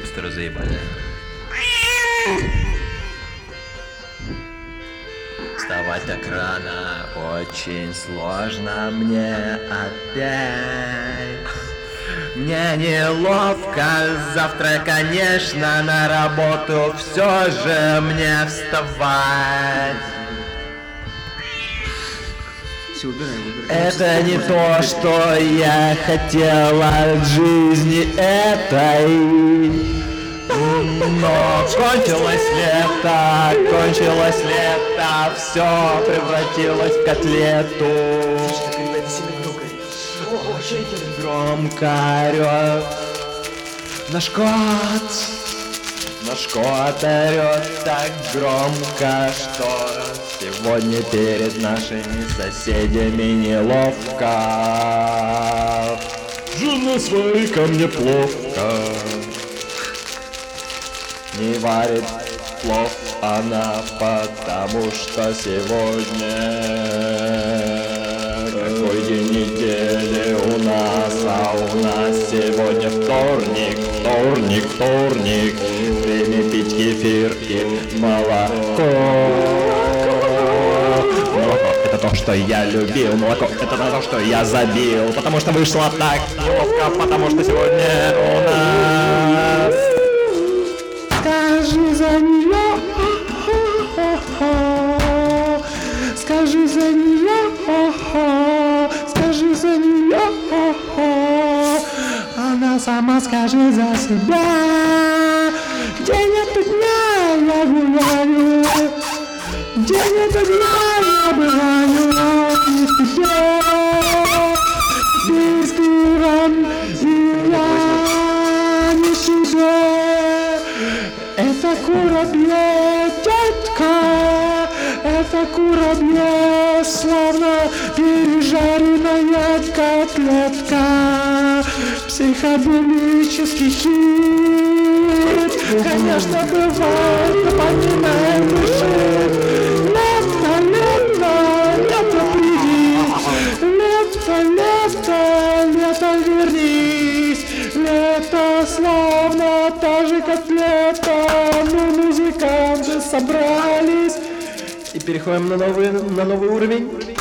хипстеры заебали. Вставать так рано очень сложно мне опять. Мне неловко, завтра, конечно, на работу все же мне вставать. Это не то, что я хотела от жизни этой. Но кончилось лето, все превратилось в котлету. Громко орёт наш кот орёт так громко, что сегодня перед нашими соседями неловко. Жена своей ко мне плохо, не варит плов она, потому что сегодня какой день недели у нас, а у нас сегодня вторник. Время пить кефир и молоко. Молоко — это то, что я любил, молоко — это то, что я забил, потому что вышло так неловко, потому что сегодня у нас. Скажи за нее, скажи за нее, скажи за нее, она сама скажет за себя. Где нету дня, я гуляю, где нету дня, я бываю не в тебе, без куром, и я не себе. Это курабье, тетка, это курабье, славно пережаренная котлетка. Психоделический хит, конечно, бывает, но поминаем души. Лето, приди, лето, вернись. Лето, славно, та же котлета. Мы, музыканты, собрались и переходим на новый уровень.